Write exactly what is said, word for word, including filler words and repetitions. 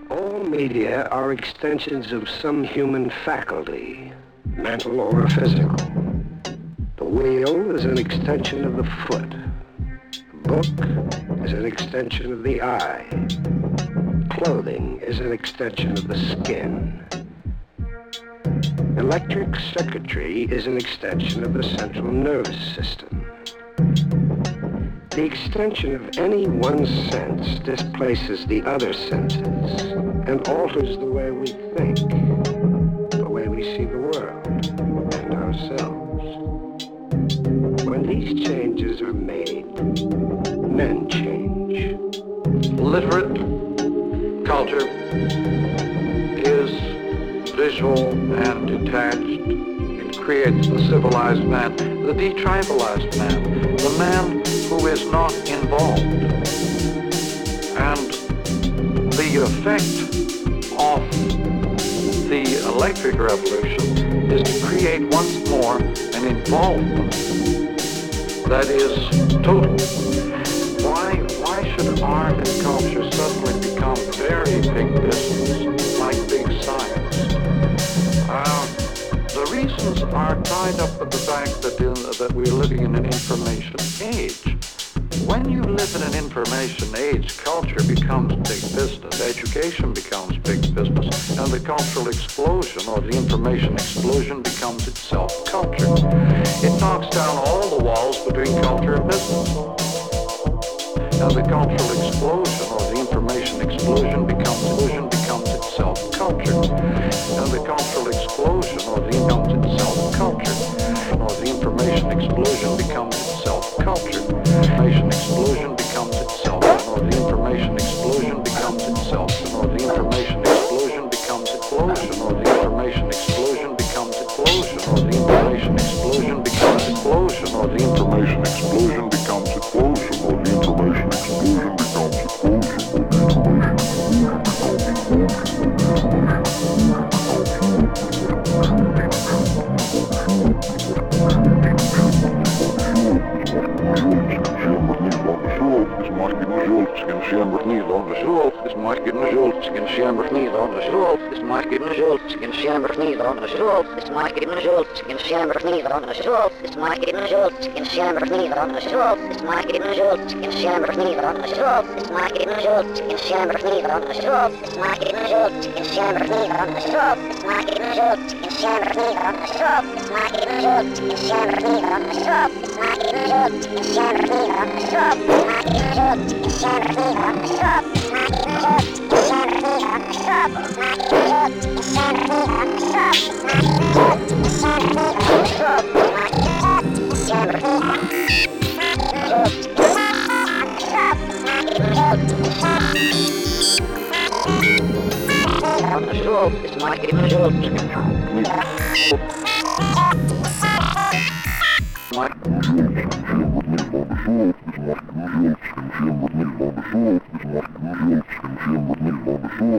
All media are extensions of some human faculty, mental or physical. The wheel is an extension of the foot. The book is an extension of the eye. Clothing is an extension of the skin. Electric circuitry is an extension of the central nervous system. The extension of any one sense displaces the other senses and alters the way we think, the way we see the world and ourselves. When these changes are made, men change. Literate culture is visual and detached. It creates the civilized man, the detribalized man, the man who is not involved. And the effect of the electric revolution is to create once more an involvement that is total. Why, why should art and culture suddenly become very big business, like big science? Uh, the reasons are tied up with the fact that, in, that we're living in an information age. When you live in an information age, culture becomes big business, education becomes big business, and the cultural explosion or the information explosion becomes itself culture. It knocks down all the walls between culture and business. And the cultural explosion or the information explosion becomes, explosion becomes itself culture. And the cultural explosion or the becomes itself culture. Or the information explosion becomes itself culture. Information explosion becomes itself. Or the information explosion becomes itself. Or the information explosion becomes explosion. Or the information explosion becomes explosion. Or the information explosion becomes explosion. Or the information explosion becomes explosion. Or the information explosion becomes Skin vernield on the schulp, is Mike in the schulp, skin sham vernield on the schulp, is Mike in the schulp, skin sham vernield on the schulp, is Mike in the schulp, skin sham vernield on the schulp, is Mike in the schulp, skin sham vernield on the schulp, is Mike in the schulp, skin sham vernield on the schulp, is Mike in the schulp, skin sham vernield on the schulp, is Mike in the schulp, skin sham vernield on the schulp, is Mike in the schulp, skin sham vernield on the schulp, is Mike in the schulp, skin sham vernield on the schulp, is Mike in the schulp, skin sham vernield on the schulp, is Mike in the schulp, skin sham vernield on the schulp. It's Mike in the schulp. Mike. Is Mike in the schulp.